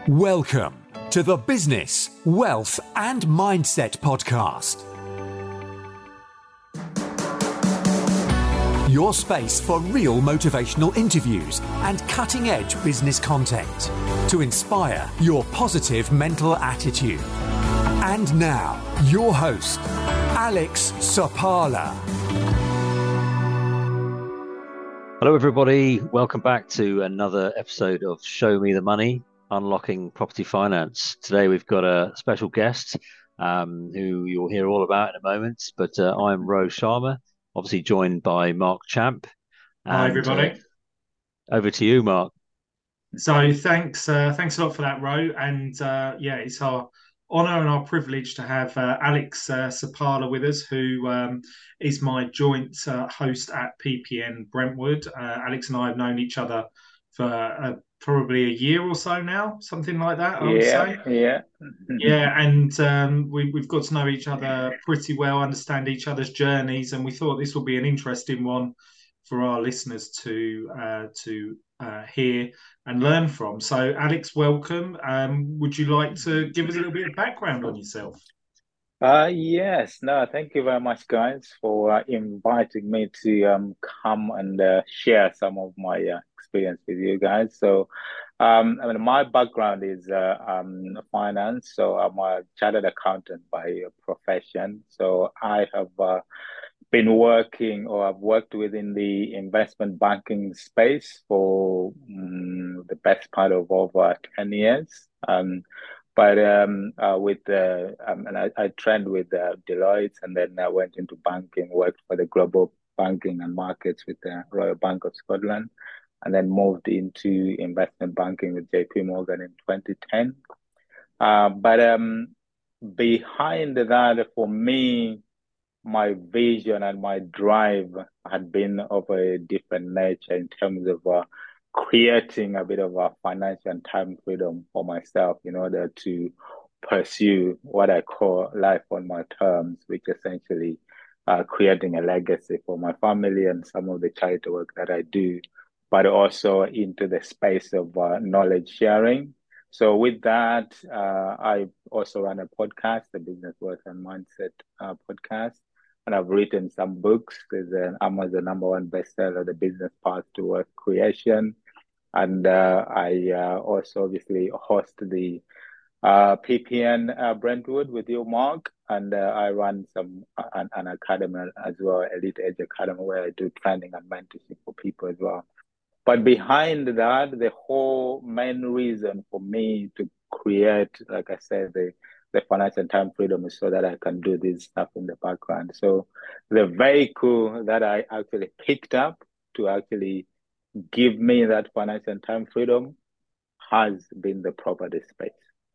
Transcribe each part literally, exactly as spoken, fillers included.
Welcome to the Business, Wealth and Mindset Podcast. Your space for real motivational interviews and cutting-edge business content to inspire your positive mental attitude. And now, your host, Alex Sapala. Hello, everybody. Welcome back to another episode of Show Me the Money, Unlocking Property Finance. Today, we've got a special guest um, who you'll hear all about in a moment. But uh, I'm Ro Sharma, obviously joined by Mark Champ. And, Hi, everybody. Uh, over to you, Mark. So thanks, uh, thanks a lot for that, Ro. And uh, yeah, it's our honour and our privilege to have uh, Alex uh, Sapala with us, who um, is my joint uh, host at P P N Brentwood. Uh, Alex and I have known each other for uh, probably a year or so now, something like that, I yeah, would say. Yeah, yeah. And um, we, we've got to know each other pretty well, understand each other's journeys, and we thought this will be an interesting one for our listeners to uh, to uh, hear and learn from. So, Alex, welcome. Um, would you like to give us a little bit of background on yourself? Uh, yes. No, thank you very much, guys, for uh, inviting me to um, come and uh, share some of my uh, experience with you guys. So, um, I mean, my background is uh, um, finance. So, I'm a chartered accountant by profession. So, I have uh, been working or I've worked within the investment banking space for um, the best part of over ten years. Um, but um, uh, with uh, um, and I, I trained with uh, Deloitte, and then I went into banking, worked for the global banking and markets with the Royal Bank of Scotland, and then moved into investment banking with J P Morgan in twenty ten. Uh, but um, behind that, for me, my vision and my drive had been of a different nature in terms of uh, creating a bit of a financial and time freedom for myself in order to pursue what I call life on my terms, which essentially uh, creating a legacy for my family and some of the charity work that I do, but also into the space of uh, knowledge sharing. So with that, uh, I also run a podcast, the Business, Wealth and Mindset uh, podcast. And I've written some books. There's an Amazon number one bestseller, The Business Path to Wealth Creation. And uh, I uh, also obviously host the uh, P P N uh, Brentwood with you, Mark. And uh, I run some uh, an, an academy as well, Elite Edge Academy, where I do training and mentorship for people as well. But behind that, the whole main reason for me to create, like I said, the the financial time freedom is so that I can do this stuff in the background. So the vehicle that I actually picked up to actually give me that financial time freedom has been the property space.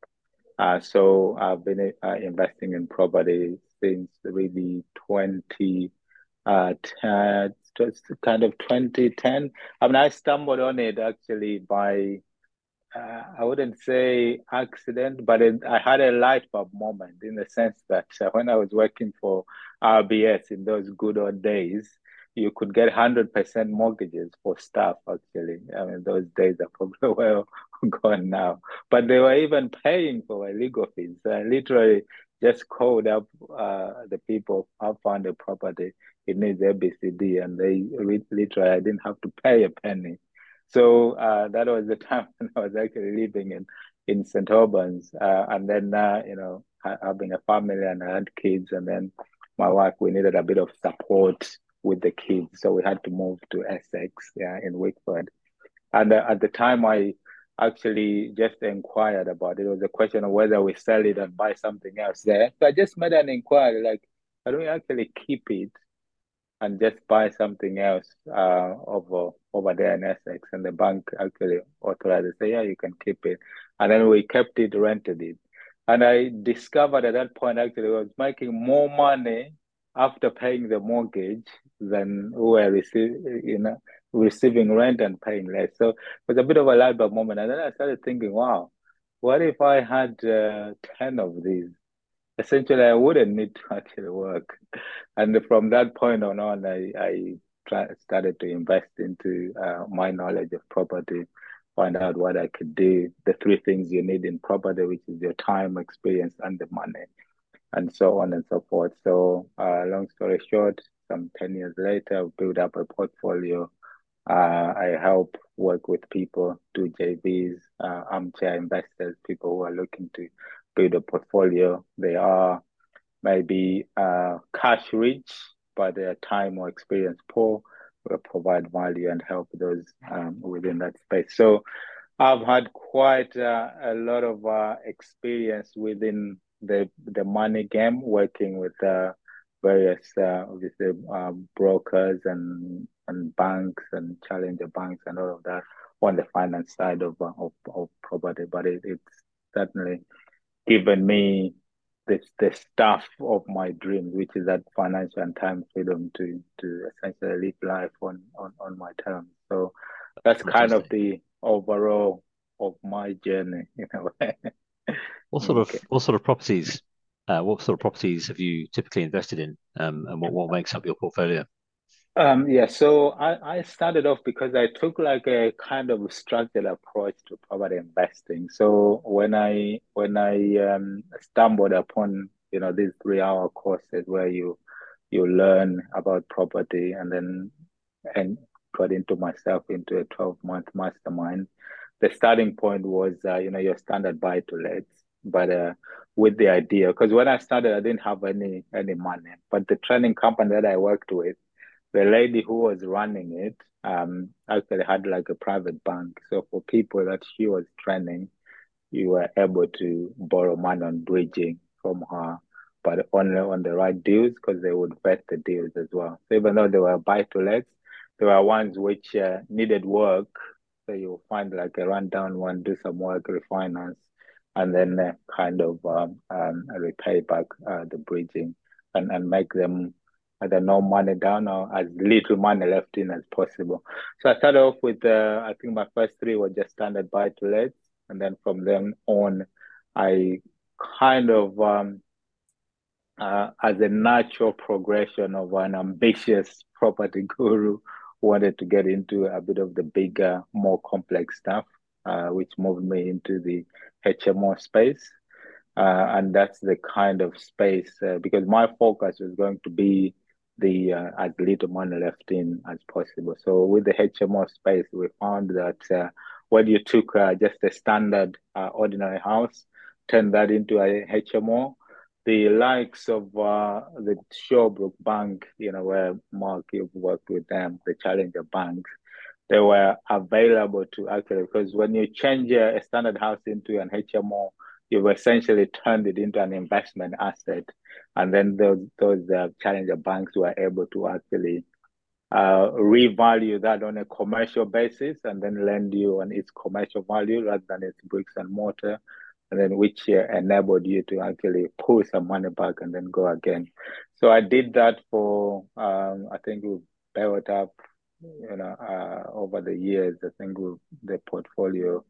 Uh, so I've been uh, investing in property since really twenty, uh, ten, kind of twenty ten. I mean, I stumbled on it actually by Uh, I wouldn't say accident, but it, I had a light bulb moment in the sense that uh, when I was working for R B S in those good old days, you could get one hundred percent mortgages for staff, actually. I mean, those days are probably well gone now. But they were even paying for my legal fees. So I literally just called up uh, the people, I found a property, it needs A B C D, and they literally, I didn't have to pay a penny. So uh, that was the time when I was actually living in, in Saint Albans. Uh, and then, uh, you know, having a family and I had kids. And then my wife, we needed a bit of support with the kids. So we had to move to Essex, yeah, in Wickford. And uh, at the time, I actually just inquired about it. It was a question of whether we sell it and buy something else there. So I just made an inquiry, like, can we actually keep it and just buy something else uh, over over there in Essex? And the bank actually authorized it, say, yeah, you can keep it. And then we kept it, rented it. And I discovered at that point, actually, I was making more money after paying the mortgage than we were receiving, you know, receiving rent and paying less. So it was a bit of a light bulb moment. And then I started thinking, wow, what if I had uh, ten of these? Essentially, I wouldn't need to actually work. And from that point on, on I, I try, started to invest into uh, my knowledge of property. find out what I could do. The three things you need in property, which is your time, experience, and the money, and so on and so forth. So, uh, long story short, some ten years later, I've built up a portfolio. Uh, I help work with people, do J Vs, uh, armchair investors, people who are looking to build a portfolio. They are maybe uh, cash rich, but their time or experience poor. Will provide value and help those um, within that space. So I've had quite uh, a lot of uh, experience within the the money game, working with uh, various uh, obviously uh, brokers and and banks and challenger banks and all of that on the finance side of uh, of, of property. But it, it's certainly given me the the stuff of my dreams, which is that financial and time freedom to to essentially live life on on on my terms. So that's kind of Fantastic. the overall of my journey, you know. What sort Okay. of what sort of properties uh, what sort of properties have you typically invested in, um, and what, what makes up your portfolio? Um, yeah, so I, I started off because I took like a kind of structured approach to property investing. So when I when I um, stumbled upon, you know, these three hour courses where you you learn about property, and then and got into myself into a twelve month mastermind. The starting point was uh, you know, your standard buy to lets, but uh, with the idea, because when I started I didn't have any any money, but the training company that I worked with, the lady who was running it um, actually had like a private bank. So for people that she was training, you were able to borrow money on bridging from her, but only on the right deals, because they would vet the deals as well. So even though they were buy to lets, there were ones which uh, needed work. So you'll find like a rundown one, do some work, refinance, and then uh, kind of um, um, repay back uh, the bridging, and, and make them either no money down or as little money left in as possible. So I started off with, uh, I think my first three were just standard buy to lets. And then from then on, I kind of, um, uh, as a natural progression of an ambitious property guru, wanted to get into a bit of the bigger, more complex stuff, uh, which moved me into the H M O space. Uh, and that's the kind of space, uh, because my focus was going to be the uh, as little money left in as possible. So with the H M O space, we found that uh, when you took uh, just a standard uh, ordinary house, turned that into a H M O, the likes of uh, the Shawbrook Bank, you know, where Mark, you've worked with them, the challenger banks, they were available to actually, because when you change a standard house into an H M O, you've essentially turned it into an investment asset. And then those those uh, challenger banks were able to actually uh, revalue that on a commercial basis, and then lend you on its commercial value rather than its bricks and mortar, and then which uh, enabled you to actually pull some money back and then go again. So I did that for, um, I think we built up, you know, uh, over the years. I think we, the portfolio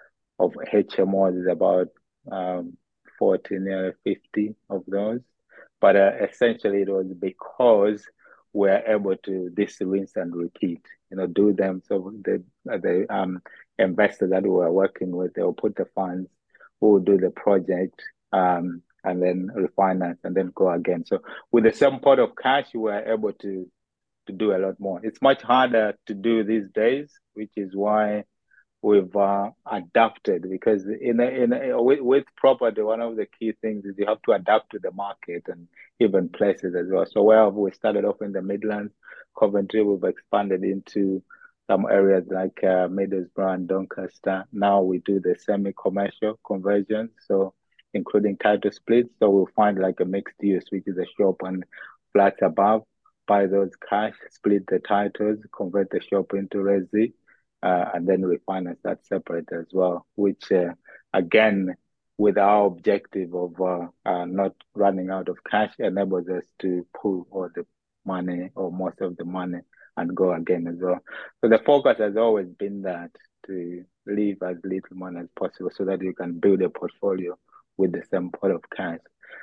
of H M Os is about um, forty, nearly fifty of those. But uh, essentially, it was because we're able to this rinse and repeat, you know, do them. So the the um, investor that we were working with, they will put the funds, who will do the project, um, and then refinance and then go again. So with the same pot of cash, we were able to to do a lot more. It's much harder to do these days, which is why we've uh, adapted, because in a, in a, with, with property, one of the key things is you have to adapt to the market and even places as well. So where we started off in the Midlands, Coventry, we've expanded into some areas like uh, Middlesbrough and Doncaster. Now we do the semi-commercial conversions, so including title splits. So we'll find like a mixed use, which is a shop and flats above, buy those cash, split the titles, convert the shop into resi, uh, and then refinance that separate as well, which uh, again, with our objective of uh, uh, not running out of cash, enables us to pull all the money or most of the money and go again as well. So the focus has always been that, to leave as little money as possible so that you can build a portfolio with the same pot of cash.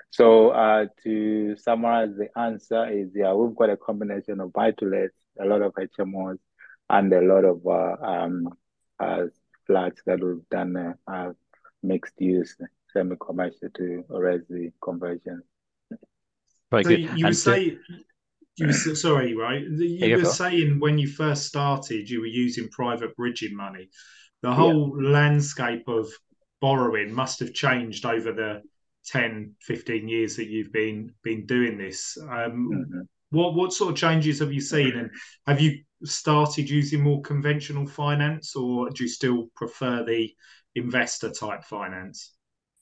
So uh, to summarize, the answer is, yeah, we've got a combination of buy-to-lets, a lot of H M Os, and a lot of uh, um, uh, flats that we've done uh, uh, mixed use, semi-commercial to resi conversion. Very So good. you were And to, saying, you were sorry, right? yeah, You go were for it. saying when you first started, you were using private bridging money. The Yeah. whole landscape of borrowing must have changed over the ten, fifteen years that you've been been doing this. Um, Mhm. what what sort of changes have you seen, and have you started using more conventional finance, or do you still prefer the investor type finance?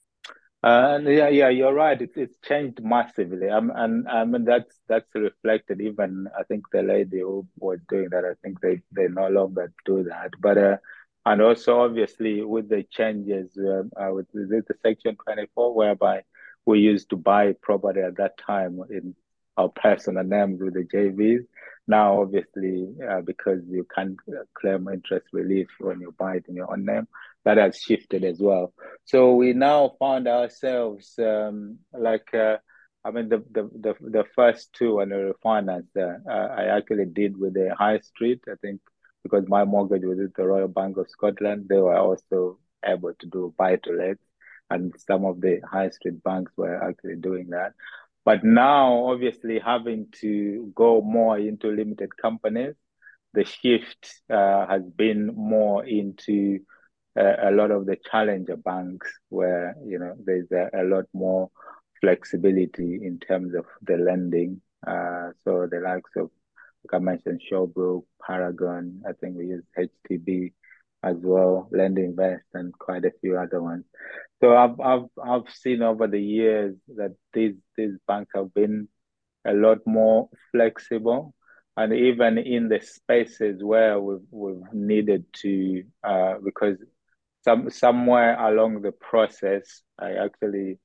Uh, and yeah, yeah, you're right. It's it's changed massively. Um, and I mean that's that's reflected. Even I think the lady who was doing that, I think they they no longer do that. But uh, and also obviously with the changes, uh, uh, with the, the Section twenty-four, whereby we used to buy property at that time in our personal names with the J Vs. Now, obviously, uh, because you can't uh, claim interest relief when you buy it in your own name, that has shifted as well. So we now found ourselves um, like uh, I mean the, the the the first two on the refinance uh, uh, I actually did with the High Street. I think because my mortgage was with the Royal Bank of Scotland, they were also able to do buy to let, and some of the high street banks were actually doing that. But now, obviously, having to go more into limited companies, the shift uh, has been more into uh, a lot of the challenger banks where you know there's a, a lot more flexibility in terms of the lending. Uh, so the likes of, like I mentioned, Shawbrook, Paragon, I think we use H T B as well, LendInvest, and quite a few other ones. So I've I've I've seen over the years that these these banks have been a lot more flexible. And even in the spaces where we've, we've needed to, uh, because some somewhere along the process, I actually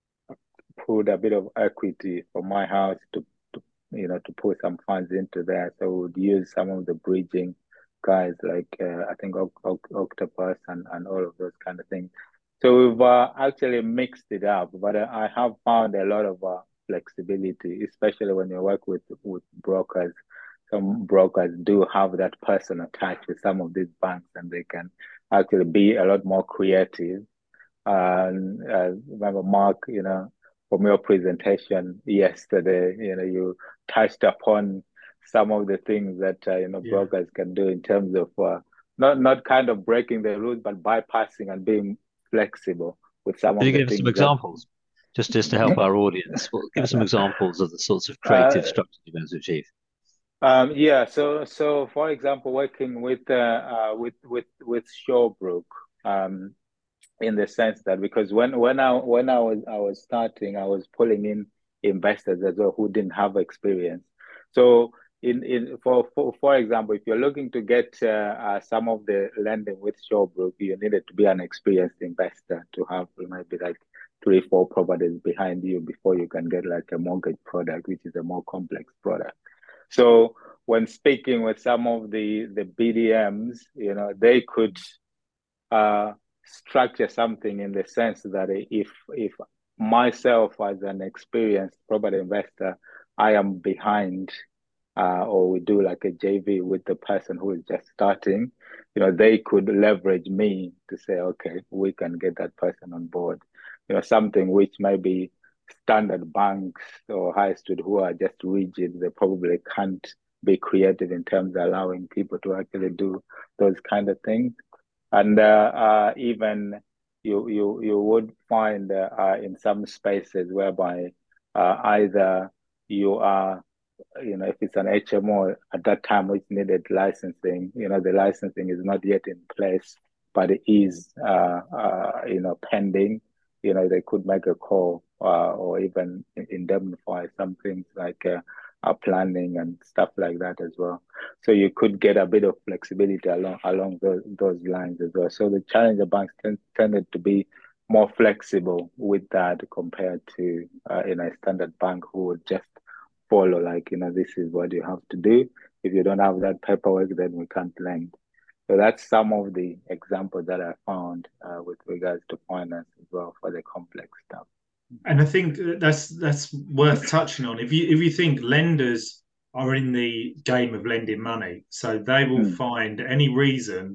put a bit of equity for my house to, to you know, to put some funds into there. So we would use some of the bridging guys like uh, I think Oc Oc Octopus and, and all of those kind of things. So we've uh, actually mixed it up, but uh, I have found a lot of uh, flexibility, especially when you work with with brokers. Some brokers do have that personal touch with some of these banks, and they can actually be a lot more creative. And uh, remember, Mark, you know, from your presentation yesterday, you know, you touched upon some of the things that uh, you know Yeah. brokers can do in terms of uh, not not kind of breaking the rules, but bypassing and being flexible with some Can you of the give us some things that. examples, just just to help our audience? Well, give us some examples of the sorts of uh, creative structures you've been able to achieve. um, yeah, so so for example, working with uh, uh, with with with Shawbrook, um, in the sense that because when when I when I was I was starting, I was pulling in investors as well who didn't have experience. So in in for for, for example, if you're looking to get uh, uh, some of the lending with Shawbrook, you needed to be an experienced investor to have maybe like three, four properties behind you before you can get like a mortgage product, which is a more complex product. So when speaking with some of the the B D Ms, you know, they could uh, structure something in the sense that if if myself as an experienced property investor, I am behind, uh, or we do like a J V with the person who is just starting, you know, they could leverage me to say, okay, we can get that person on board. You know, something which maybe standard banks or high street who are just rigid, they probably can't be creative in terms of allowing people to actually do those kind of things. And uh, uh, even you you you would find uh, uh, in some spaces whereby uh, either you are, you know, if it's an H M O at that time which needed licensing, you know, the licensing is not yet in place, but it is, uh, uh, you know, pending. You know, they could make a call uh, or even indemnify some things like uh, uh, planning and stuff like that as well. So you could get a bit of flexibility along along those, those lines as well. So the challenger banks tend, tended to be more flexible with that compared to uh, you know, a standard bank who would just follow like, you know, this is what you have to do. If you don't have that paperwork, then we can't lend. So that's some of the examples that I found uh, with regards to finance as well for the complex stuff. And I think that's that's worth touching on. If you if you think lenders are in the game of lending money, so they will Mm. find any reason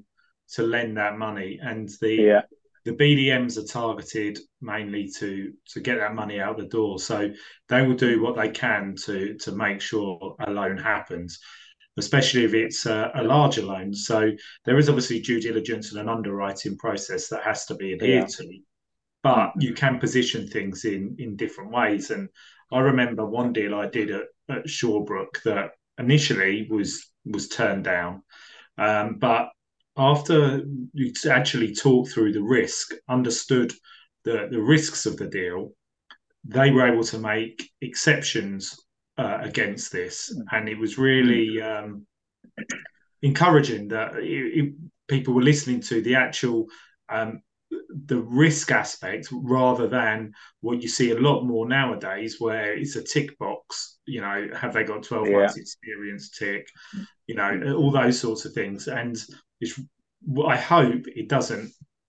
to lend that money, and the Yeah. the B D Ms are targeted mainly to to get that money out the door. So they will do what they can to to make sure a loan happens, especially if it's a, a larger loan. So there is obviously due diligence and an underwriting process that has to be Yeah. adhered to, but Mm-hmm. you can position things in in different ways. And I remember one deal I did at, at Shawbrook that initially was was turned down, um, but after you actually talked through the risk, understood the the risks of the deal, they were able to make exceptions uh, against this, and it was really um, encouraging that it, it, people were listening to the actual um, the risk aspect rather than what you see a lot more nowadays, where it's a tick box. You know, have they got twelve Yeah. months experience? Tick. You know, all those sorts of things, and it's. I hope it doesn't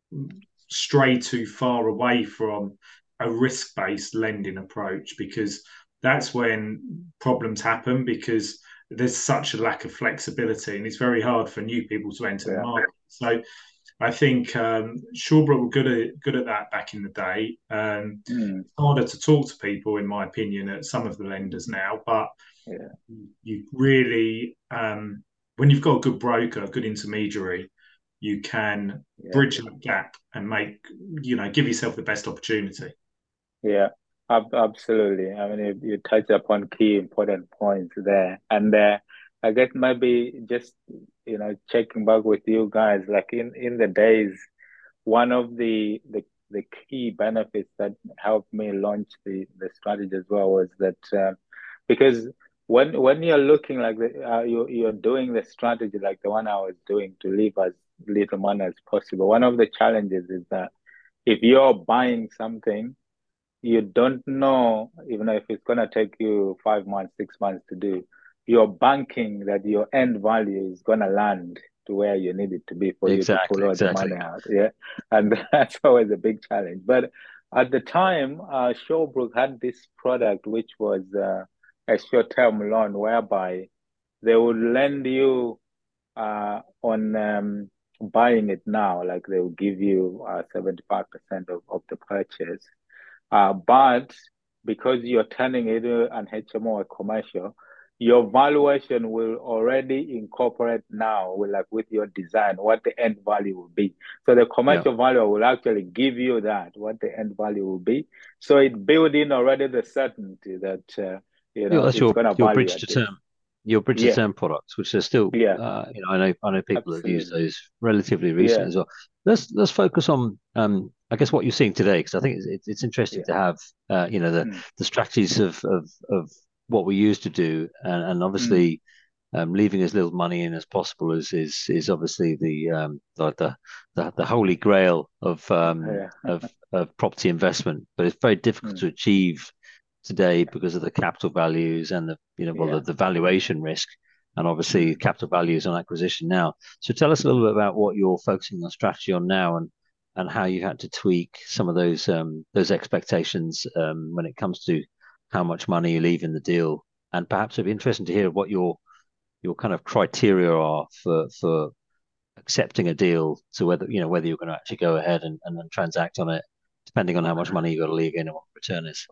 stray too far away from a risk-based lending approach, because that's when problems happen, because there's such a lack of flexibility and it's very hard for new people to enter Yeah. the market. So I think um, Shawbrook were good at good at that back in the day. Um, Mm. It's harder to talk to people, in my opinion, at some of the lenders now. But Yeah. you really, um, when you've got a good broker, a good intermediary, you can Yeah. bridge that gap and make, you know, give yourself the best opportunity. Yeah, ab absolutely. I mean, you, you touched upon key important points there. And uh, I guess maybe just, you know, checking back with you guys, like in, in the days, one of the, the the key benefits that helped me launch the, the strategy as well was that uh, because when when you're looking like the, uh, you you're doing the strategy like the one I was doing to leave as little money as possible, one of the challenges is that if you're buying something, you don't know, even if it's going to take you five months, six months to do, you're banking that your end value is going to land to where you need it to be for you to Exactly, pull all the exactly. money out. Yeah. And that's always a big challenge. But at the time, uh, Shawbrook had this product, which was uh, a short-term loan whereby they would lend you uh, on um, buying it now, like they will give you uh, seventy-five percent of, of the purchase. Uh, but because you're turning it into an H M O, a commercial, your valuation will already incorporate now with like with your design what the end value will be. So the commercial yeah. value will actually give you that what the end value will be. So it built in already the certainty that uh, you know yeah, that's it's your going to your value bridge to this. term, your bridge yeah. to term products, which are still yeah. Uh, you know I know I know people Absolutely. have used those relatively recently yeah. as well. Let's let's focus on um, I guess what you're seeing today, because I think it's it's, it's interesting yeah. to have uh, you know the mm. the strategies of of of what we used to do, and, and obviously. Mm. Um, leaving as little money in as possible is is is obviously the um, the, the the holy grail of um, yeah. of of property investment, but it's very difficult mm. to achieve today because of the capital values and the you know well yeah. the, the valuation risk, and obviously mm. capital values on acquisition now. So tell us a little bit about what you're focusing on strategy on now, and and how you had to tweak some of those um, those expectations um, when it comes to how much money you leave in the deal. And perhaps it'd be interesting to hear what your your kind of criteria are for for accepting a deal, to whether you know whether you're going to actually go ahead and, and, and transact on it, depending on how much money you got to leave in and what the return is.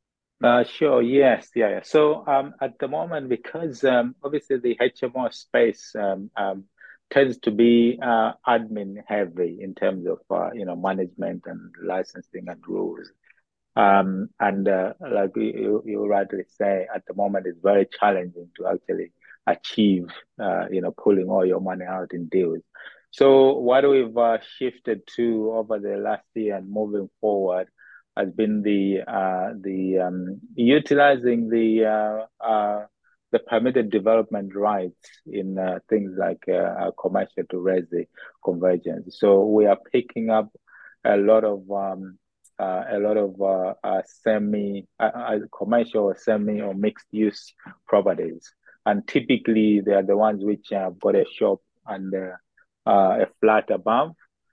Uh, sure. Yes. Yeah. yeah. So um, at the moment, because um, obviously the H M O space um, um, tends to be uh, admin heavy in terms of uh, you know management and licensing and rules. Um, and uh, like you, you rightly say, at the moment it's very challenging to actually achieve, uh, you know, pulling all your money out in deals. So what we've uh, shifted to over the last year and moving forward has been the uh, the um, utilizing the uh, uh, the permitted development rights in uh, things like uh, commercial to resi convergence. So we are picking up a lot of um, uh, a lot of uh, uh, semi uh, uh, commercial or semi or mixed use properties, and typically they are the ones which have got a shop and uh, uh, a flat above.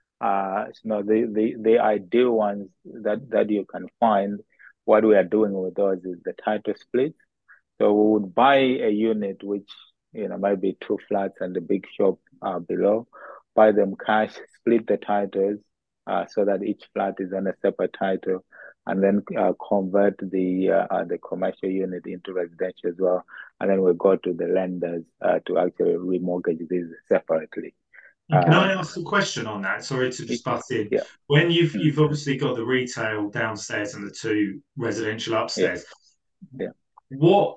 Uh, you know, the, the the ideal ones that that you can find. What we are doing with those is the title split. So we would buy a unit which you know might be two flats and the big shop uh, below, buy them cash, split the titles uh, so that each flat is on a separate title, and then uh, convert the uh, uh, the commercial unit into residential as well. And then we go to the lenders uh, to actually remortgage these separately. And can I Um, ask a question on that? Sorry to just butt in. yeah. When you've Mm. you've obviously got the retail downstairs and the two residential upstairs, Yeah. what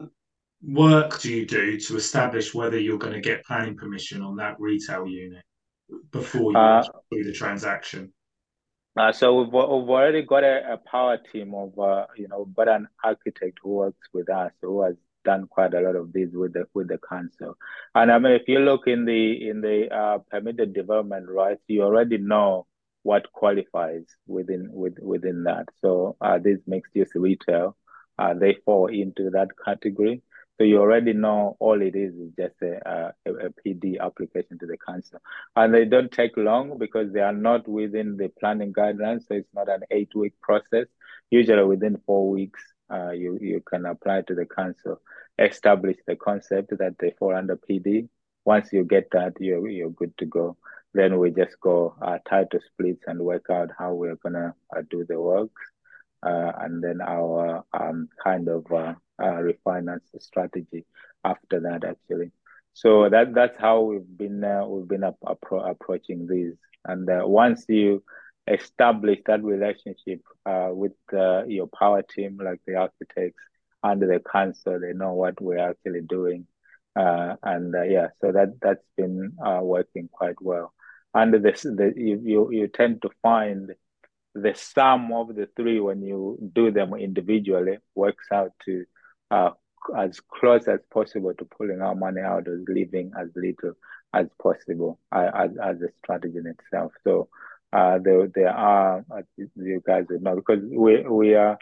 work do you do to establish whether you're going to get planning permission on that retail unit before you Uh, actually do the transaction? Uh, so we've, we've already got a, a power team of, uh, you know, but an architect who works with us, who has done quite a lot of this with the with the council. And I mean, if you look in the in the uh, permitted development rights, you already know what qualifies within with within that. So uh, these mixed use retail, uh, they fall into that category. So you already know all it is is just a, a, a P D application to the council. And they don't take long because they are not within the planning guidelines. So it's not an eight week process. Usually within four weeks, uh, you, you can apply to the council, establish the concept that they fall under P D. Once you get that, you're, you're good to go. Then we just go uh, title splits and work out how we're going to uh, do the work. Uh, and then our um, kind of uh, uh, refinance strategy after that, actually. So that that's how we've been uh, we've been up, appro approaching these. And uh, once you establish that relationship uh, with uh, your power team, like the architects and the council, they know what we're actually doing. Uh, and uh, yeah, so that that's been uh, working quite well. And this, the you, you you tend to find the sum of the three when you do them individually works out to uh, as close as possible to pulling our money out of leaving as little as possible uh, as, as a strategy in itself. So uh, there, there are, as you guys would know, because we, we are,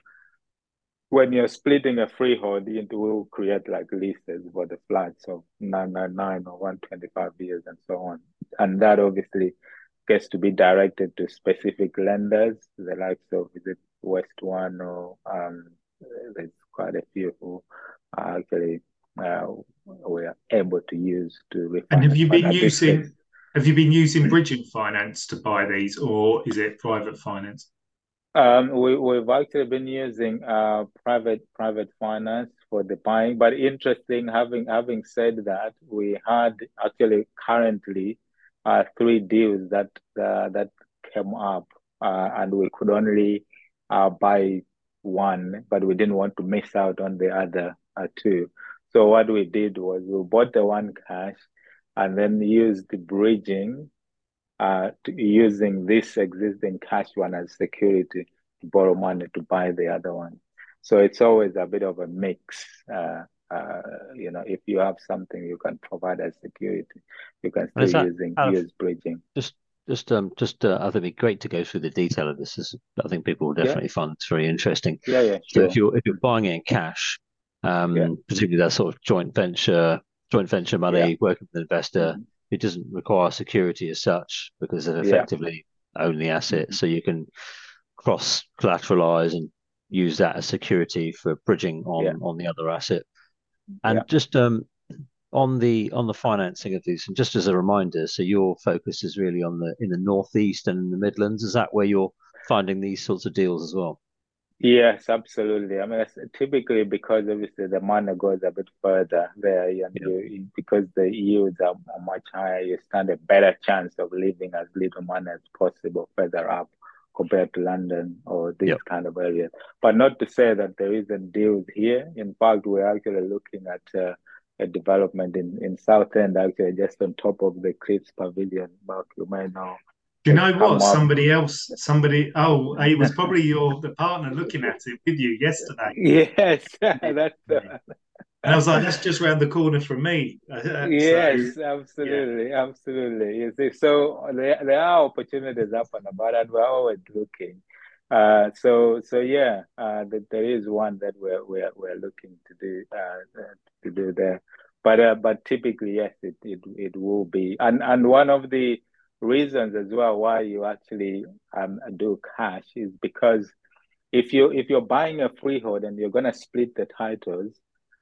when you're splitting a freehold, it will create like leases for the flats of nine ninety-nine or one hundred twenty-five years and so on. And that obviously gets to be directed to specific lenders, the likes of, is it West One, or um, there's quite a few who are actually uh, we are able to use to refinance. And have you been But using have you been using bridging finance to buy these, or is it private finance? Um, we, we've actually been using uh, private private finance for the buying, but interesting, having having said that, we had actually currently uh, three deals that uh, that came up, uh, and we could only uh, buy one, but we didn't want to miss out on the other uh, two. So what we did was we bought the one cash and then used the bridging uh, to, using this existing cash one as security to borrow money to buy the other one. So it's always a bit of a mix. Uh, uh, you know, if you have something you can provide as security, you can still that using out of use bridging. just just um just uh, I think it'd be great to go through the detail of this. This is, I think people will Yeah, definitely find it's very interesting. yeah, yeah, So if sure. you're if you're buying it in cash, Yeah, um, particularly that sort of joint venture joint venture yeah, money, working with an investor, mhm, it doesn't require security as such because they yeah, effectively own the asset. mhm, So you can cross collateralize and use that as security for bridging yeah, on on the other asset. yeah. And just um on the on the financing of these, and just as a reminder, so your focus is really on the in the Northeast and in the Midlands. Is that where you're finding these sorts of deals as well? Yes, absolutely. I mean, it's typically because obviously the money goes a bit further there, and Yeah. you because the yields are, are much higher, you stand a better chance of leaving as little money as possible further up compared to London or these Yep. kind of areas. But not to say that there isn't deals here. In fact, we're actually looking at uh, a development in in Southend, actually just on top of the Cliffs Pavilion. Mark, you may know. Do you It's know come what? up. Somebody else, somebody, oh, it was probably your the partner looking at it with you yesterday. Yes, that's And I was like, that's just round the corner from me. Uh, yes, so, absolutely, absolutely. You see, so there, there are opportunities up and about, and we're always looking. Uh, so so yeah, uh, th there is one that we're we're we're looking to do uh, uh, to do there, but uh, but typically yes, it it it will be, and and one of the reasons as well why you actually um do cash is because if you if you're buying a freehold and you're gonna split the titles.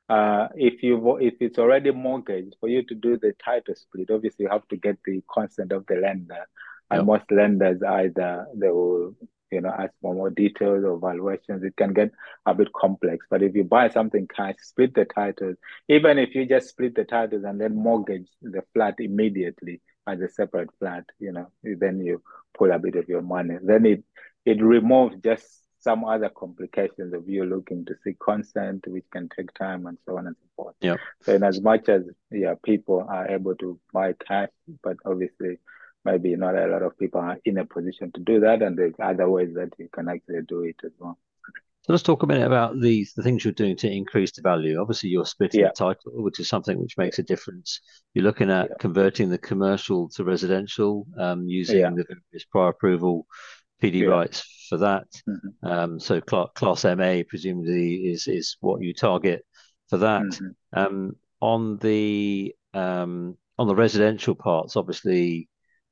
Uh, if you if it's already mortgaged, for you to do the title split, obviously you have to get the consent of the lender, and Yep. most lenders either they will you know ask for more details or valuations. It can get a bit complex. But if you buy something cash, split the titles. Even if you just split the titles and then mortgage the flat immediately as a separate flat, you know, then you pull a bit of your money. Then it it removes just some other complications of you looking to seek consent, which can take time and so on and so forth. Yep. So in as much as yeah, people are able to buy cash, but obviously maybe not a lot of people are in a position to do that, and there's other ways that you can actually do it as well. So let's talk a minute about the the things you're doing to increase the value. Obviously, you're splitting Yeah. the title, which is something which makes Yeah. a difference. You're looking at Yeah. converting the commercial to residential, um, using Yeah. the various prior approval P D Yeah. rights for that. Mm-hmm. Um, so cl class M A presumably is is what you target for that. Mm-hmm. Um, on the um, on the residential parts, obviously,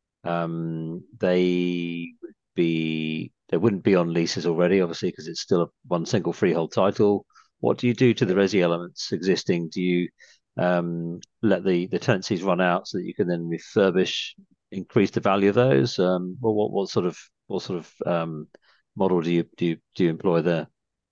um, they would be they wouldn't be on leases already, obviously, because it's still a one single freehold title. What do you do to the Yeah. resi elements existing? Do you um, let the the tenancies run out so that you can then refurbish, increase the value of those? Um, what what what sort of what sort of um, model do you do you do you employ there?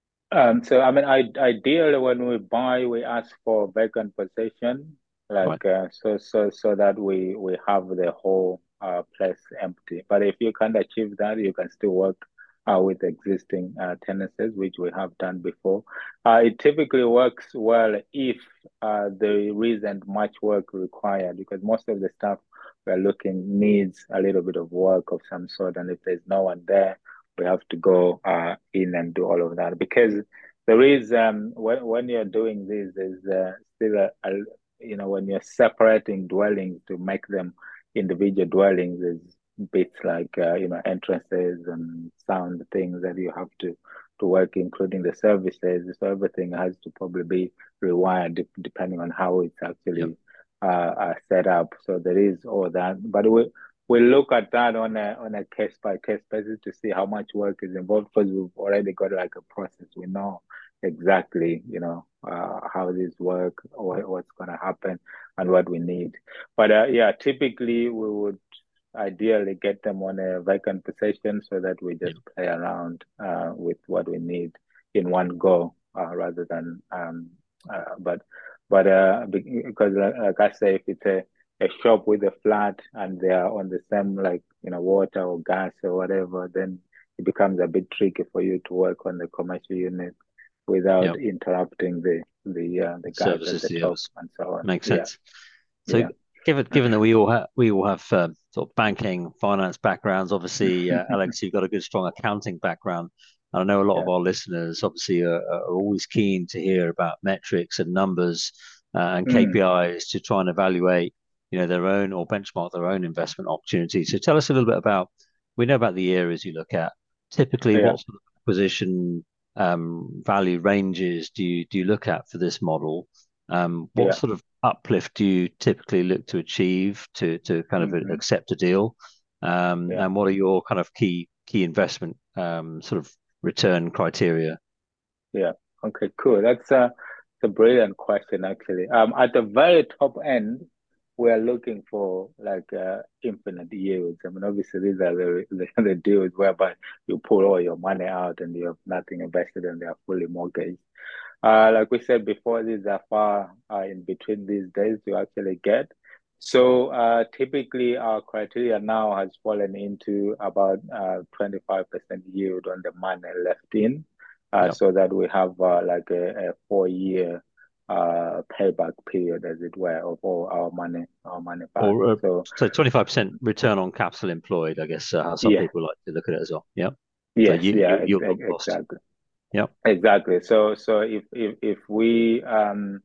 Um, so I mean, I ideally when we buy, we ask for vacant possession, Right. like uh, so so so that we we have the whole uh, place empty. But if you can't achieve that, you can still work uh, with existing uh, tenancies, which we have done before. Uh, it typically works well if uh, there isn't much work required, because most of the stuff we're looking needs a little bit of work of some sort, and if there's no one there, we have to go uh, in and do all of that, because there is um, when when you're doing this, there's uh, still a, a you know when you're separating dwellings to make them individual dwellings, there's bits like uh, you know entrances and sound things that you have to to work, including the services. So everything has to probably be rewired depending on how it's Yep. actually uh, uh, set up. So there is all that, but we we look at that on a on a case by case basis to see how much work is involved, because we've already got like a process. We know exactly, you know, uh, how this work, or what's going to happen, and what we need. But uh, yeah, typically we would ideally get them on a vacant possession so that we Yep. just play around uh, with what we need in one go, uh, rather than um, uh, but but uh, because uh, like I say, if it's a a shop with a flat and they are on the same, like you know water or gas or whatever, then it becomes a bit tricky for you to work on the commercial unit without Yep. interrupting the the uh, the guys at Services the to the top others. and so on. Makes Yeah, sense. So, yeah. given given that we all have we all have um, sort of banking, finance backgrounds, obviously, uh, Alex, you've got a good, strong accounting background. And I know a lot of Yeah. our listeners, obviously, are, are always keen to hear about metrics and numbers uh, and Mm, K P Is to try and evaluate, you know, their own or benchmark their own investment opportunities. So, tell us a little bit about. We know about the areas you look at. Typically, yeah, what sort of acquisition um, value ranges do you do you look at for this model? Um, what yeah. sort of uplift do you typically look to achieve to to kind of Hmm. accept a deal? Um, Yeah. and what are your kind of key key investment um, sort of return criteria? Yeah. Okay, cool. That's a, it's a brilliant question, actually. Um, at the very top end, we are looking for like uh, infinite yields. I mean, obviously, these are the, the the deals whereby you pull all your money out and you have nothing invested and they are fully mortgaged. Uh, like we said before, these are far uh, in between these days to actually get. So uh, typically, our criteria now has fallen into about uh, twenty-five percent yield on the money left in, uh, Yeah. so that we have uh, like a, a four-year uh, payback period, as it were, of all our money, our money back. Or uh, So so twenty-five percent return on capital employed, I guess, uh, how some yeah, people like to look at it as well. Yeah. So yes, you, yeah, you, ex yield on ex cost. exactly, Yeah. exactly. So so if if if we um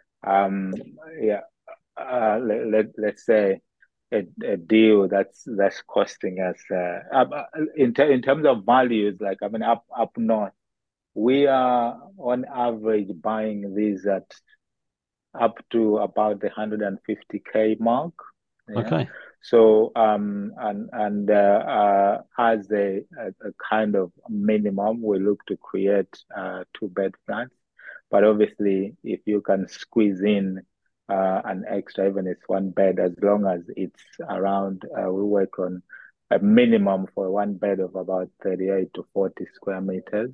um yeah uh, let, let let's say a, a deal that's that's costing us uh, um, uh, in ter in terms of values, like I mean up up north, we are on average buying these at up to about the one hundred fifty k mark. Yeah. Okay. So um and and uh, uh as a, a, a kind of minimum, we look to create uh two bed flats. But obviously, if you can squeeze in uh, an extra, even if it's one bed, as long as it's around, uh, we work on a minimum for one bed of about thirty-eight to forty square meters.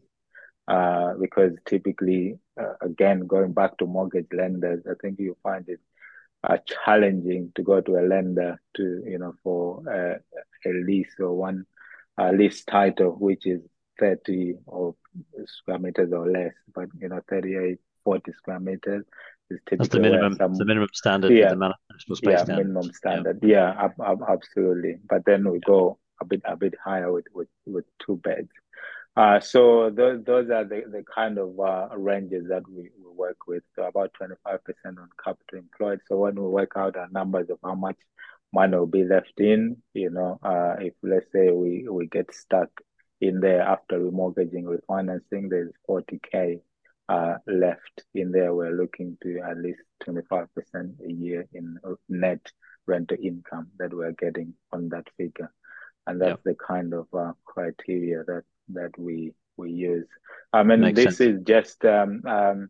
Uh, because typically, uh, again, going back to mortgage lenders, I think you find it uh, challenging to go to a lender to, you know, for uh, a lease or one uh, lease title, which is thirty or square meters or less, but, you know, thirty-eight, forty square meters is That's the typically where minimum. some, The minimum standard for yeah, the manageable space yeah, standards. minimum Yeah. standard. Yeah, ab ab absolutely. But then we Yeah. go a bit a bit higher with with, with two beds. Uh, so those those are the, the kind of uh, ranges that we, we work with. So about twenty-five percent on capital employed. So when we work out our numbers of how much money will be left in, you know, uh, if let's say we, we get stuck in there after remortgaging, refinancing, there's forty K uh, left in there. We're looking to at least twenty-five percent a year in net rental income that we're getting on that figure. And that's Yeah. the kind of uh, criteria that that we we use. I mean, Makes this sense. is just um, um,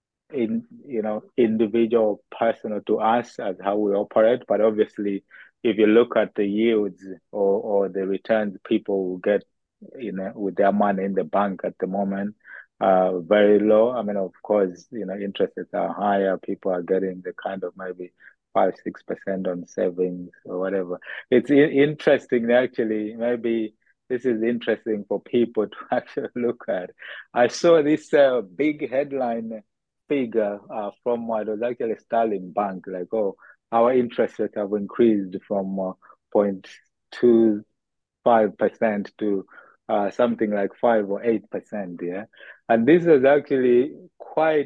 in you know individual, personal to us as how we operate. But obviously, if you look at the yields or or the returns people will get, you know, with their money in the bank at the moment, uh, very low. I mean, of course, you know, interest rates are higher. People are getting the kind of maybe five, six percent on savings or whatever. It's interesting, actually. Maybe this is interesting for people to actually look at. I saw this uh, big headline figure uh, from what was actually Sterling Bank, like, oh, our interest rates have increased from uh, zero point two five percent to uh, something like five or eight percent. Yeah, and this is actually quite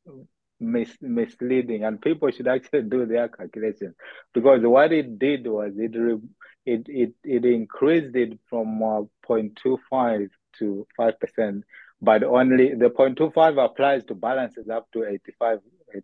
mis misleading, and people should actually do their calculations, because what it did was it it it it increased it from uh, zero point two five to five percent, but only the zero point two five applies to balances up to eighty-five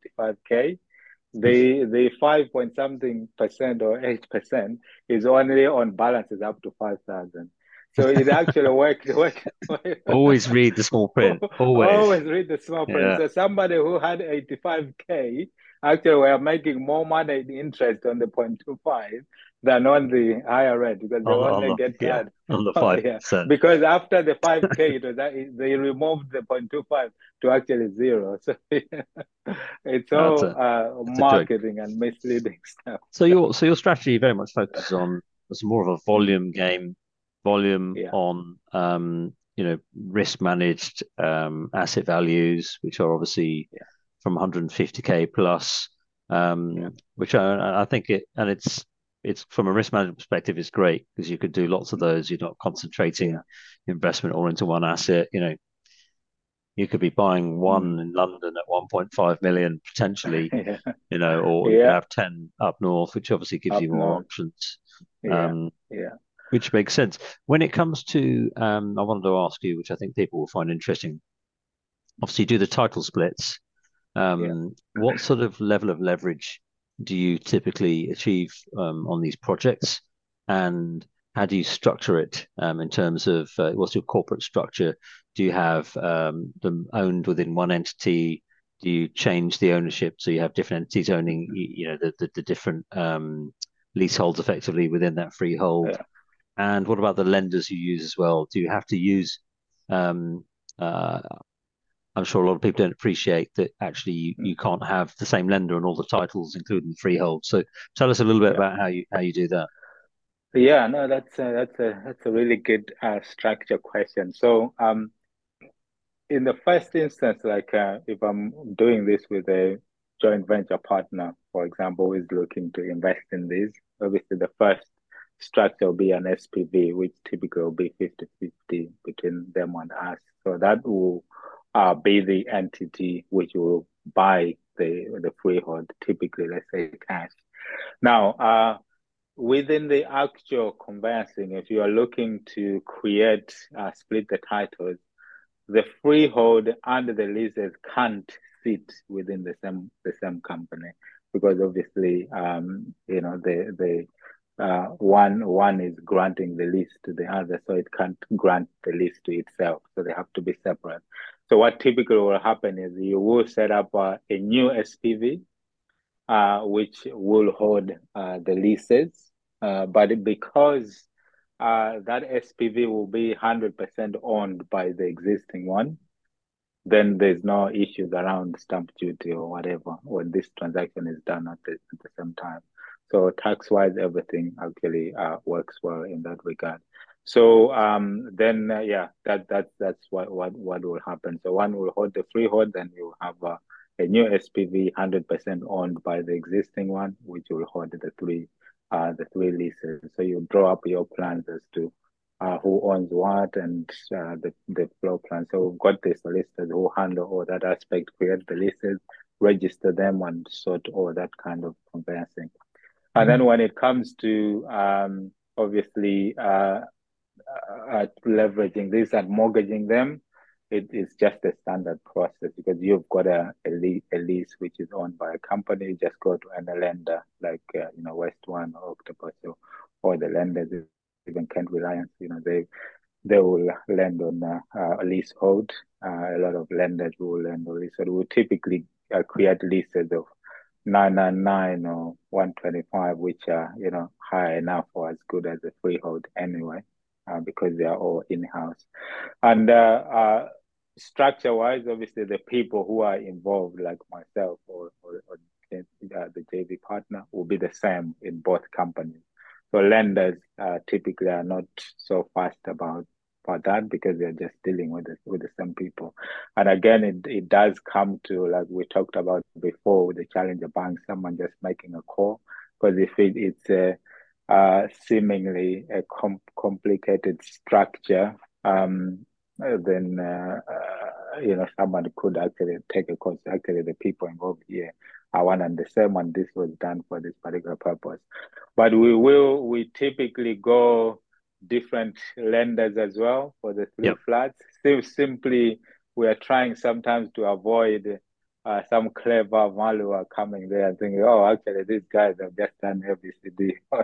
K. The the five point something percent or eight percent is only on balances up to five thousand. So it actually worked. worked, worked. Always read the small print. Always. Always read the small print. Yeah. So somebody who had eighty-five K actually were making more money in interest on the zero point two five than on the higher rate, because they On, the- only on the, get yeah, that. on the Oh, five yeah. percent. Because after the five K, it was that they removed the zero point two five to actually zero. So it's That's all a, uh, that's a joke. marketing and misleading stuff. So your so your strategy very much focuses on it's more of a volume game, volume Yeah. on um, you know, risk managed um, asset values, which are obviously Yeah. from one hundred fifty K plus, um, Yeah. which I, I think it and it's it's from a risk management perspective, it's great because you could do lots of those. You're not concentrating Yeah. investment all into one asset. You know, you could be buying one Mm. in London at one point five million potentially, Yeah. you know, or you could Yeah. have ten up north, which obviously gives Up you more north. options, Yeah. um, Yeah. which makes sense. When it comes to, um, I wanted to ask you, which I think people will find interesting. Obviously, you do the title splits. Um, Yeah. what sort of level of leverage do you typically achieve um, on these projects, and how do you structure it um, in terms of uh, what's your corporate structure? Do you have um, them owned within one entity? Do you change the ownership so you have different entities owning, you, you know, the the, the different um, leaseholds effectively within that freehold? Yeah. And what about the lenders you use as well? Do you have to use um, uh, I'm sure a lot of people don't appreciate that actually you, Mm. you can't have the same lender on all the titles, including the freehold. So tell us a little bit Yeah. about how you how you do that. Yeah, no, that's a, that's a that's a really good uh, structure question. So, um, in the first instance, like uh, if I'm doing this with a joint venture partner, for example, who is looking to invest in this, obviously the first structure will be an S P V, which typically will be fifty fifty between them and us. So that will uh, be the entity which will buy the the freehold, typically, let's say cash. Now, uh, within the actual conveyancing, if you are looking to create, uh, split the titles, the freehold and the leases can't sit within the same the same company, because obviously, um, you know, the the uh, one one is granting the lease to the other, so it can't grant the lease to itself. So they have to be separate. So what typically will happen is you will set up uh, a new S P V, uh, which will hold uh, the leases, uh, but because uh, that S P V will be one hundred percent owned by the existing one, then there's no issues around stamp duty or whatever when this transaction is done at the, at the same time. So tax-wise, everything actually uh, works well in that regard. So um, then, uh, yeah, that that that's what, what what will happen. So one will hold the freehold, then you have uh, a new S P V, one hundred percent owned by the existing one, which will hold the three uh, the three leases. So you draw up your plans as to uh, who owns what and uh, the, the floor plan. So we've got the solicitors who handle all that aspect, create the leases, register them, and sort all that kind of conveyancing. Mm-hmm. And then when it comes to um, obviously uh, uh, leveraging this and mortgaging them, it is just a standard process because you've got a, a, lease, a lease which is owned by a company. You just go to any lender like uh, you know West One or Octopus or, or the lenders, even Kent Reliance. You know they they will lend on uh, a leasehold. Uh, a lot of lenders will lend on leasehold. We typically uh, create leases of nine ninety-nine or one twenty-five, which are you know high enough or as good as a freehold anyway. Uh, because they are all in-house. And uh, uh, structure-wise, obviously, the people who are involved, like myself or, or, or uh, the J V partner, will be the same in both companies. So lenders uh, typically are not so fast about, about that because they're just dealing with the, with the same people. And again, it, it does come to, like we talked about before, with the challenger bank, someone just making a call. Because if it, it's a Uh, seemingly a com complicated structure, um, then uh, uh, you know someone could actually take a course. Actually, the people involved here are one and the same, and this was done for this particular purpose. But we will, we typically go different lenders as well for the three yep. flats. Still, simply we are trying sometimes to avoid. Uh, some clever valuer coming there and thinking, oh, actually, these guys have just done A B C D on,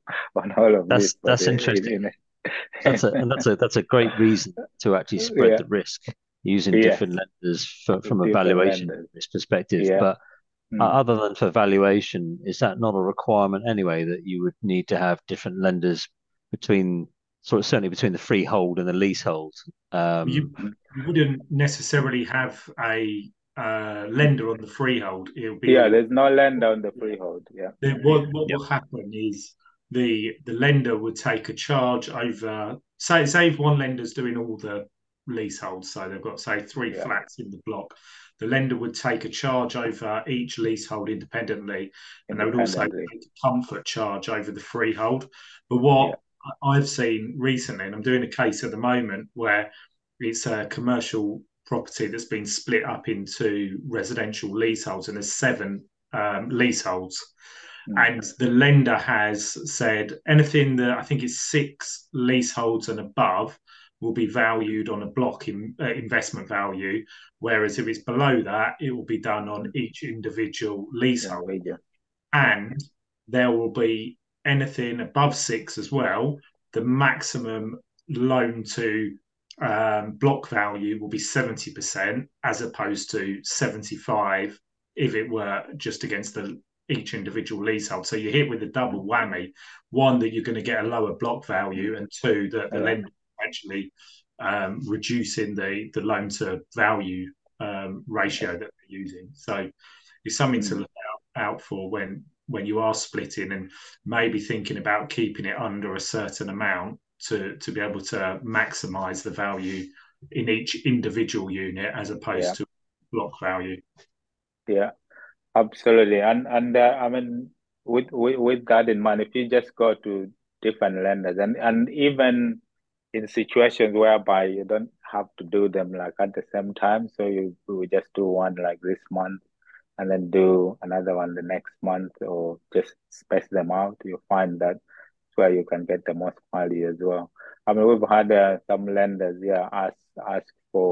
on all of that's, this. That's it, interesting. In, in... that's a, and that's a that's a great reason to actually spread yeah. the risk using yes. different lenders for, from different a valuation lenders. perspective. Yeah. But mm. uh, other than for valuation, is that not a requirement anyway that you would need to have different lenders between, sort of certainly between the freehold and the leasehold? Um, you, you wouldn't necessarily have a Uh, lender on the freehold. It'll be yeah. There's no lender on the freehold. Yeah. The, what what yep. will happen is the the lender would take a charge over. Say say if one lender's doing all the leaseholds, so they've got say three yeah. flats in the block. The lender would take a charge over each leasehold independently, and they would also take a comfort charge over the freehold. But what yeah. I've seen recently, and I'm doing a case at the moment where it's a commercial property that's been split up into residential leaseholds, and there's seven um, leaseholds. Mm. And the lender has said anything that I think is six leaseholds and above will be valued on a block in, uh, investment value, whereas if it's below that, it will be done on each individual leasehold. Yeah, yeah. And there will be anything above six as well. The maximum loan to Um, block value will be seventy percent as opposed to seventy-five if it were just against the each individual leasehold. So you're hit with a double whammy. One, that you're going to get a lower block value, and two, that the lender actually um, reducing the, the loan to value um, ratio that they're using. So it's something mm. to look out, out for when, when you are splitting, and maybe thinking about keeping it under a certain amount to to be able to maximize the value in each individual unit as opposed yeah. to block value. Yeah, absolutely. And and uh, I mean, with, with with that in mind, if you just go to different lenders, and and even in situations whereby you don't have to do them like at the same time, so you will just do one like this month, and then do another one the next month, or just space them out, you find that where you can get the most value as well. I mean, we've had uh, some lenders, yeah, ask ask for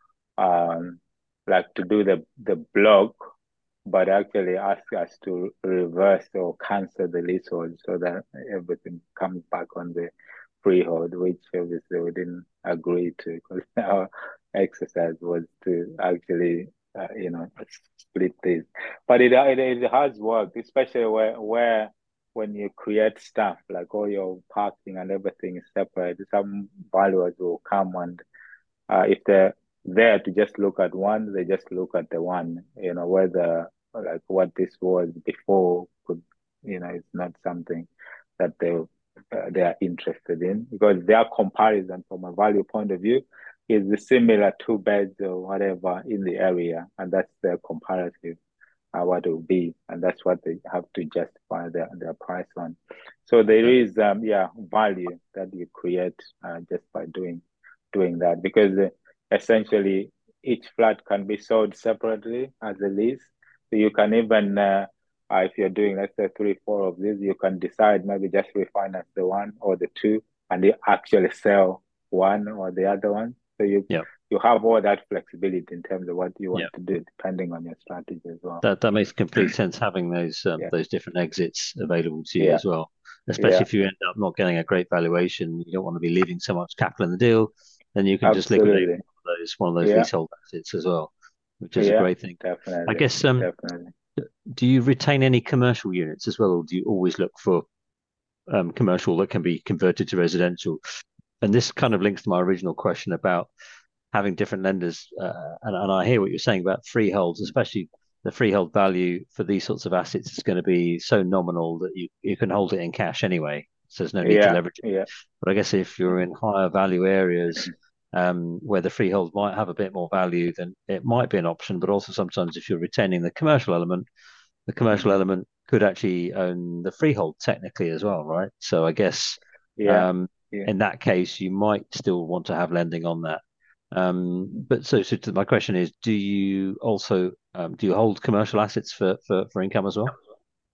um like to do the the block, but actually ask us to reverse or cancel the leasehold so that everything comes back on the freehold, which obviously we didn't agree to because our exercise was to actually, uh, you know, split this. But it, it it has worked, especially where where when you create stuff like all your parking and everything is separate. Some valuers will come and uh, if they're there to just look at one, they just look at the one. You know, whether like what this was before could, you know, it's not something that they uh, they are interested in, because their comparison from a value point of view is the similar two beds or whatever in the area, and that's their comparative uh, what it will be, and that's what they have to justify their, their price on. So there Yeah. is um yeah value that you create uh, just by doing doing that, because uh, essentially each flat can be sold separately as a lease. So you can even uh, uh, if you're doing, let's say, three, four of these, you can decide maybe just refinance the one or the two, and you actually sell one or the other one. So you Yeah. you have all that flexibility in terms of what you want Yeah. to do, depending on your strategy as well. That that makes complete sense, having those um, Yeah, those different exits available to you yeah, as well. Especially yeah, if you end up not getting a great valuation, you don't want to be leaving so much capital in the deal, then you can just liquidate absolutely. one of those one of those Yeah, leasehold assets as well, which is a yeah, great thing. I definitely, guess um, definitely. do you retain any commercial units as well, or do you always look for um, commercial that can be converted to residential? And this kind of links to my original question about having different lenders. Uh, and, and I hear what you're saying about freeholds, especially the freehold value for these sorts of assets is going to be so nominal that you, you can hold it in cash anyway. So there's no need to Yeah, leverage it. yeah, But I guess if you're in higher value areas um, where the freehold might have a bit more value, then it might be an option. But also sometimes if you're retaining the commercial element, the commercial hmm element could actually own the freehold technically as well, right? So I guess yeah, um, yeah. in that case, you might still want to have lending on that. Um, but so, so to, my question is, do you also um, do you hold commercial assets for, for, for income as well?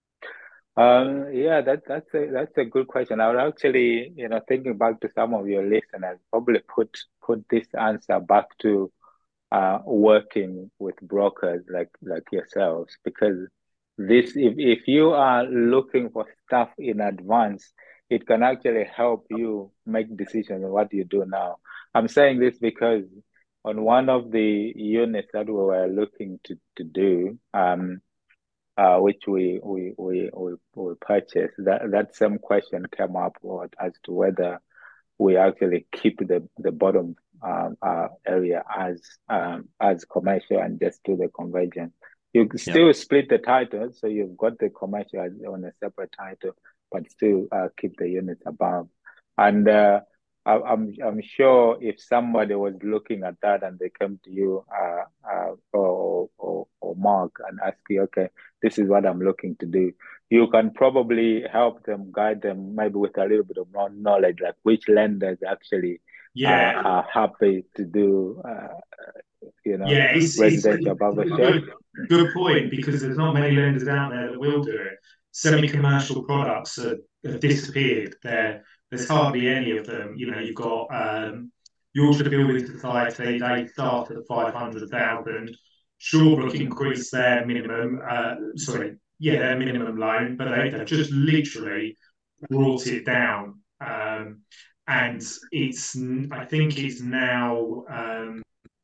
Um, yeah, that that's a that's a good question. I would actually, you know, thinking back to some of your listeners, probably put put this answer back to uh working with brokers like like yourselves, because this if if you are looking for stuff in advance, it can actually help you make decisions on what you do now. I'm saying this because on one of the units that we were looking to to do, um uh, which we we we we, we purchased, that that same question came up what, as to whether we actually keep the the bottom um, uh, area as um, as commercial and just do the conversion. You Yeah. still split the title, so you've got the commercial on a separate title, but still uh, keep the units above. And uh, I, I'm I'm sure if somebody was looking at that and they came to you uh, uh, or, or or Mark and ask you, okay, this is what I'm looking to do, you can probably help them, guide them, maybe with a little bit of more knowledge, like which lenders actually uh, Yeah, are happy to do, uh, you know, yeah, it's it's a residential barber shop. good good point, because there's not many lenders out there that will do it. Semi-commercial products are, have disappeared. There, there's hardly any of them. You know, you've got um, Yorkshire Building Society. They start at five hundred thousand. Shawbrook increased their minimum. Uh, sorry, yeah, their minimum loan, but they, they've just literally brought it down. Um, and it's, I think it's now um,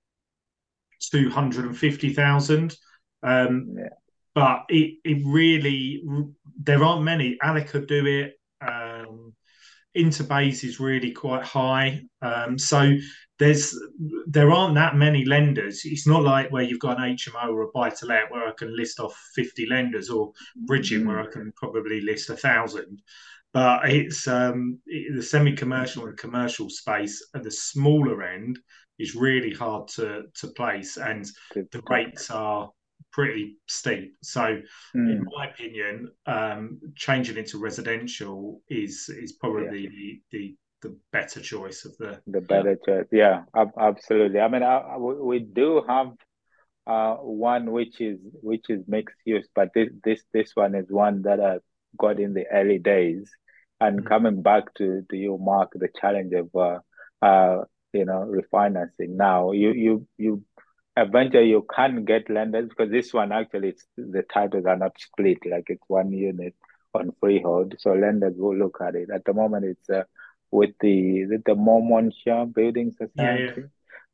two hundred fifty thousand. Um, Yeah, but it, it really, there aren't many. Alica do it. Um, Interbase is really quite high. Um, so there's there aren't that many lenders. It's not like where you've got an H M O or a buy to let where I can list off fifty lenders, or bridging where mm, I can probably list a thousand. But it's um, it, the semi-commercial and commercial space at the smaller end is really hard to to place, and to, the to, rates are pretty steep. So, in mm, my opinion, um, changing into residential is is yeah, probably the, the the better choice of the. the Yeah. better choice. Yeah, ab- absolutely. I mean, I, I- we we do have uh one which is which is mixed use, but this this this one is one that I got in the early days. And Mm. coming back to to you, Mark, the challenge of uh uh you know refinancing now, you you you eventually you can get lenders, because this one actually it's the titles are not split, like it's one unit on freehold, so lenders will look at it. At the moment, it's uh, with the with the Monmouthshire Building Yeah, yeah. Society.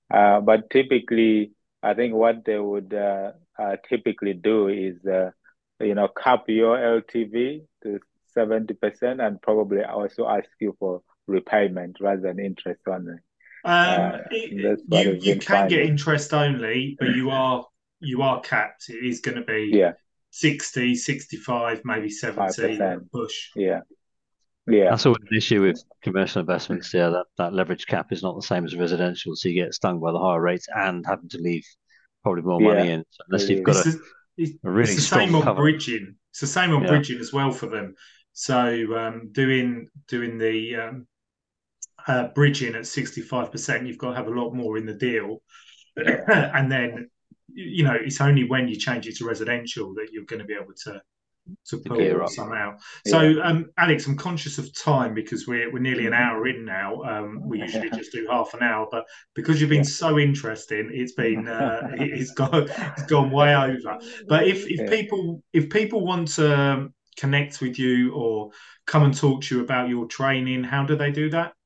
Uh, but typically, I think what they would uh, uh, typically do is, uh, you know, cap your L T V to seventy percent and probably also ask you for repayment rather than interest only. Um, Uh, it, that's what you I've you been can get finding. interest only, but you are you are capped. It is going to be Yeah, sixty, sixty-five, maybe seventy at a five percent. push. Yeah, yeah, That's always an issue with commercial investments. Yeah, that, that leverage cap is not the same as residential, so you get stung by the higher rates and having to leave probably more money yeah. in. So unless you've Believe. got It's a, the it's, a it's really the same strong on covenant. bridging. It's the same on Yeah, bridging as well for them. So um, doing doing the um, uh, bridging at sixty-five percent, you've got to have a lot more in the deal. Yeah, And then, you know, it's only when you change it to residential that you're going to be able to to to pull gear up. some out. yeah. So, um, Alex, I'm conscious of time because we're we're nearly an Mhm. hour in now. Um, we usually just do half an hour, but because you've been Yeah. so interesting, it's been uh, it's gone it's gone way over. But if if Yeah. people if people want to connect with you or come and talk to you about your training, how do they do that?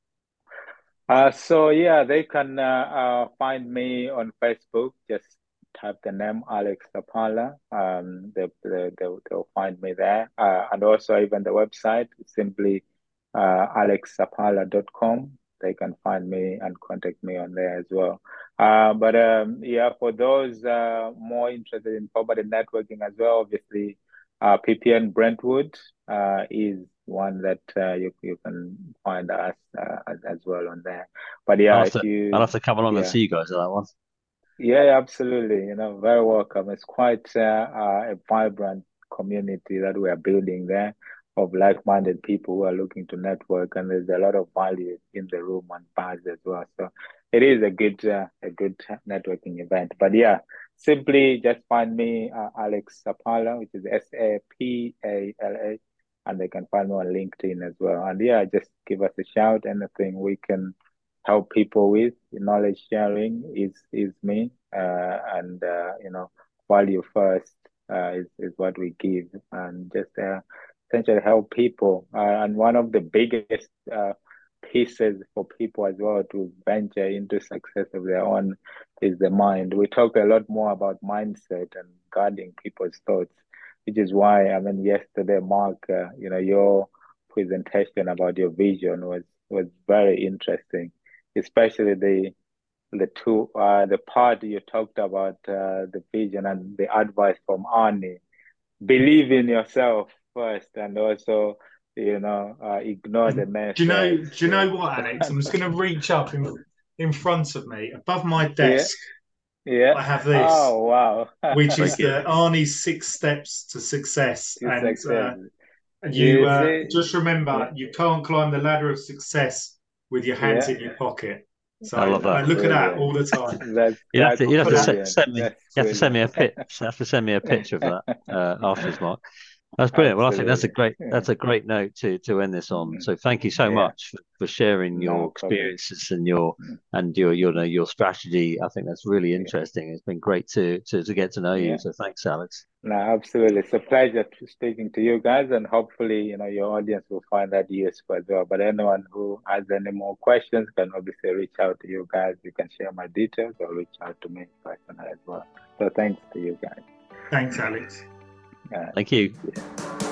Uh, so yeah, they can uh, uh, find me on Facebook. Just type the name Alex Sapala. Um, they, they, they'll, they'll find me there. Uh, and also even the website is simply uh, alex sapala dot com. They can find me and contact me on there as well. Uh, but um, yeah, for those uh, more interested in property networking as well, obviously, uh, P P N Brentwood uh, is one that uh, you you can find us uh, as, as well on there. But I'll yeah, have if to I'll you have to come along and yeah see you guys at that one. yeah absolutely, you know, very welcome. It's quite uh, uh, a vibrant community that we are building there of like-minded people who are looking to network, and there's a lot of value in the room and bars as well. So it is a good uh, a good networking event. But yeah, simply just find me uh, Alex Sapala, which is S A P A L A, and they can find me on LinkedIn as well. And yeah, just give us a shout. Anything we can help people with knowledge sharing is is me. Uh, and uh, you know, value first uh, is is what we give, and just uh, essentially help people. Uh, and one of the biggest uh, pieces for people as well to venture into success of their own is the mind. We talk a lot more about mindset and guarding people's thoughts, which is why, I mean, yesterday, Mark, uh, you know, your presentation about your vision was was very interesting, especially the the two uh the part you talked about, uh, the vision and the advice from Arnie. Believe in yourself first, and also, you know, uh, ignore the And do you know? naysayers. Do you know what, Alex? I'm just going to reach up in in front of me, above my Yeah, desk. yeah. I have this, Oh, wow. which Very is good. the Arnie's Six Steps to Success, To and success. uh, you You uh, see? just remember Yeah, you can't climb the ladder of success with your hands yeah. in your pocket. So I love I that. look at that Brilliant. all the time. That's You'd have that's to you'd have Put to that. se- brilliant. send me That's you have to send brilliant. me a pitch. You have to send me a picture of that uh, afterwards, Mark. That's brilliant. Well, I think that's a Absolutely. great Yeah. that's a great note to to end this on. Mm. So thank you so Yeah, much for, for sharing your no problem. experiences and your Mm. and your your know, your strategy. I think that's really Yeah, interesting. It's been great to to to get to know you. yeah. So thanks, Alex. No, absolutely. It's a pleasure to speaking to you guys, and hopefully, you know, your audience will find that useful as well. But anyone who has any more questions can obviously reach out to you guys. You can share my details or reach out to me personally as well. So thanks to you guys. Thanks, Alex. Uh, Thank you. yeah.